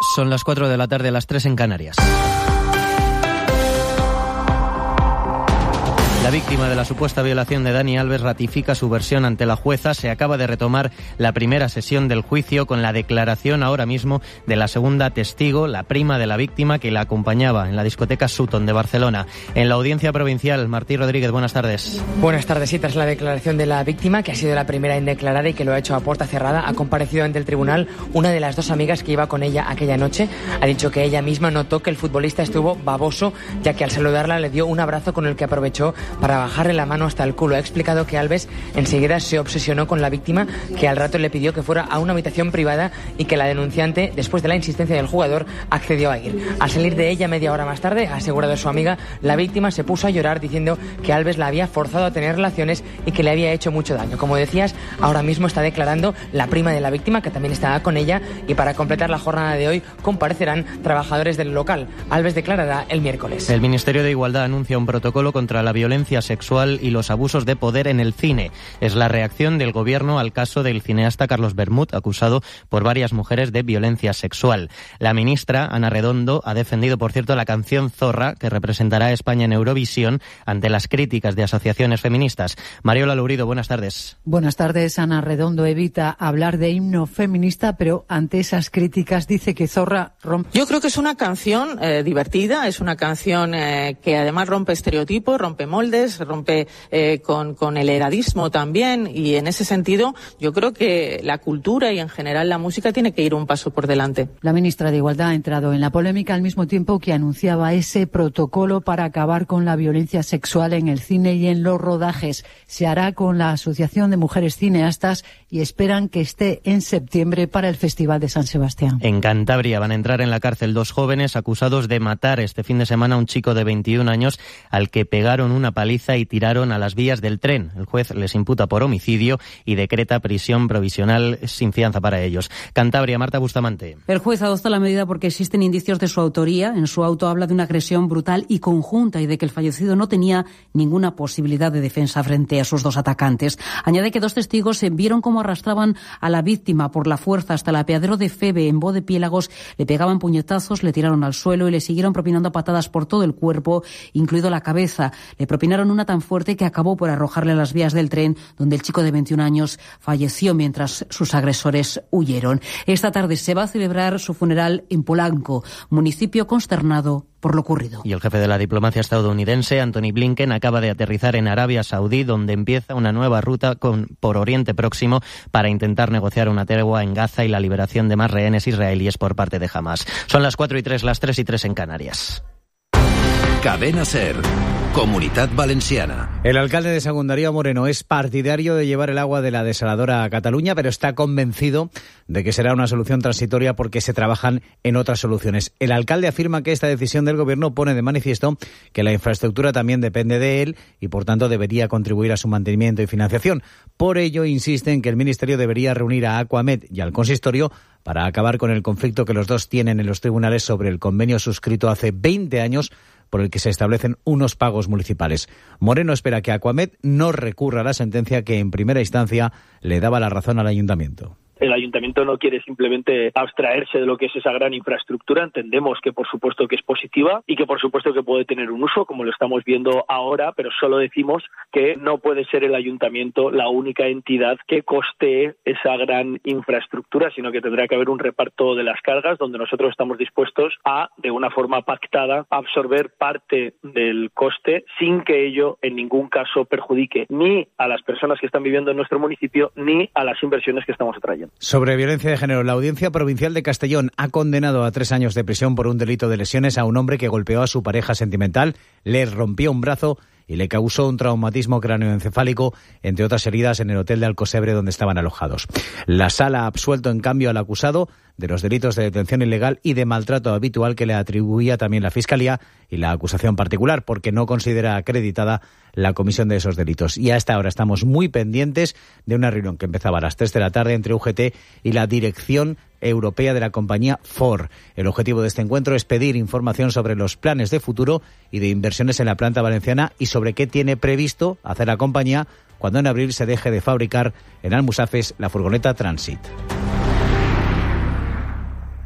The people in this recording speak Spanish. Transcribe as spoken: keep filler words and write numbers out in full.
Son las cuatro de la tarde, las tres en Canarias. La víctima de la supuesta violación de Dani Alves ratifica su versión ante la jueza. Se acaba de retomar la primera sesión del juicio con la declaración ahora mismo de la segunda testigo, la prima de la víctima que la acompañaba en la discoteca Sutton de Barcelona. En la audiencia provincial, Martí Rodríguez, buenas tardes. Buenas tardes. Sí, tras la declaración de la víctima, que ha sido la primera en declarar y que lo ha hecho a puerta cerrada, ha comparecido ante el tribunal una de las dos amigas que iba con ella aquella noche. Ha dicho que ella misma notó que el futbolista estuvo baboso, ya que al saludarla le dio un abrazo con el que aprovechó para bajarle la mano hasta el culo. Ha explicado que Alves enseguida se obsesionó con la víctima, que al rato le pidió que fuera a una habitación privada y que la denunciante, después de la insistencia del jugador, accedió a ir. Al salir de ella media hora más tarde, ha asegurado su amiga, la víctima se puso a llorar diciendo que Alves la había forzado a tener relaciones y que le había hecho mucho daño. Como decías, ahora mismo está declarando la prima de la víctima, que también estaba con ella, y para completar la jornada de hoy comparecerán trabajadores del local. Alves declarará el miércoles. El Ministerio de Igualdad anuncia un protocolo contra la violencia sexual y los abusos de poder en el cine. Es la reacción del gobierno al caso del cineasta Carlos Bermud, acusado por varias mujeres de violencia sexual. La ministra, Ana Redondo, ha defendido, por cierto, la canción Zorra, que representará a España en Eurovisión, ante las críticas de asociaciones feministas. Mariola Lourido, buenas tardes. Buenas tardes. Ana Redondo evita hablar de himno feminista, pero ante esas críticas dice que Zorra rompe. Yo creo que es una canción eh, divertida, es una canción eh, que además rompe estereotipos, rompe moldes, rompe eh, con, con el eradismo también, y en ese sentido yo creo que la cultura y en general la música tiene que ir un paso por delante. La ministra de Igualdad ha entrado en la polémica al mismo tiempo que anunciaba ese protocolo para acabar con la violencia sexual en el cine y en los rodajes. Se hará con la Asociación de Mujeres Cineastas y esperan que esté en septiembre para el Festival de San Sebastián. En Cantabria van a entrar en la cárcel dos jóvenes acusados de matar este fin de semana a un chico de veintiún años al que pegaron una paliza y tiraron a las vías del tren. El juez les imputa por homicidio y decreta prisión provisional sin fianza para ellos. Cantabria, Marta Bustamante. El juez adopta la medida porque existen indicios de su autoría. En su auto habla de una agresión brutal y conjunta y de que el fallecido no tenía ninguna posibilidad de defensa frente a sus dos atacantes. Añade que dos testigos se vieron cómo arrastraban a la víctima por la fuerza hasta el apeadero de Febe en Bodepiélagos, le pegaban puñetazos, le tiraron al suelo y le siguieron propinando patadas por todo el cuerpo, incluido la cabeza. Le propinaron una tan fuerte que acabó por arrojarle a las vías del tren, donde el chico de veintiún años falleció mientras sus agresores huyeron. Esta tarde se va a celebrar su funeral en Polanco, municipio consternado por lo ocurrido. Y el jefe de la diplomacia estadounidense, Anthony Blinken, acaba de aterrizar en Arabia Saudí, donde empieza una nueva ruta con, por Oriente Próximo para intentar negociar una tregua en Gaza y la liberación de más rehenes israelíes por parte de Hamas. Son las cuatro y tres, las tres y tres en Canarias. Cadena SER. Comunitat Valenciana. El alcalde de Sagún, Darío Moreno, es partidario de llevar el agua de la desaladora a Cataluña, pero está convencido de que será una solución transitoria porque se trabajan en otras soluciones. El alcalde afirma que esta decisión del gobierno pone de manifiesto que la infraestructura también depende de él y, por tanto, debería contribuir a su mantenimiento y financiación. Por ello, insiste en que el Ministerio debería reunir a Aquamed y al consistorio para acabar con el conflicto que los dos tienen en los tribunales sobre el convenio suscrito hace veinte años por el que se establecen unos pagos municipales. Moreno espera que Aquamed no recurra a la sentencia que en primera instancia le daba la razón al ayuntamiento. El ayuntamiento no quiere simplemente abstraerse de lo que es esa gran infraestructura. Entendemos que por supuesto que es positiva y que por supuesto que puede tener un uso, como lo estamos viendo ahora, pero solo decimos que no puede ser el ayuntamiento la única entidad que costee esa gran infraestructura, sino que tendrá que haber un reparto de las cargas donde nosotros estamos dispuestos a, de una forma pactada, absorber parte del coste sin que ello en ningún caso perjudique ni a las personas que están viviendo en nuestro municipio ni a las inversiones que estamos atrayendo. Sobre violencia de género, la Audiencia Provincial de Castellón ha condenado a tres años de prisión por un delito de lesiones a un hombre que golpeó a su pareja sentimental, le rompió un brazo y le causó un traumatismo cráneoencefálico, entre otras heridas, en el hotel de Alcosebre donde estaban alojados. La Sala ha absuelto, en cambio, al acusado de los delitos de detención ilegal y de maltrato habitual que le atribuía también la Fiscalía y la acusación particular, porque no considera acreditada la comisión de esos delitos. Y a esta hora estamos muy pendientes de una reunión que empezaba a las tres de la tarde entre U G T y la dirección europea de la compañía Ford. El objetivo de este encuentro es pedir información sobre los planes de futuro y de inversiones en la planta valenciana y sobre qué tiene previsto hacer la compañía cuando en abril se deje de fabricar en Almusafes la furgoneta Transit.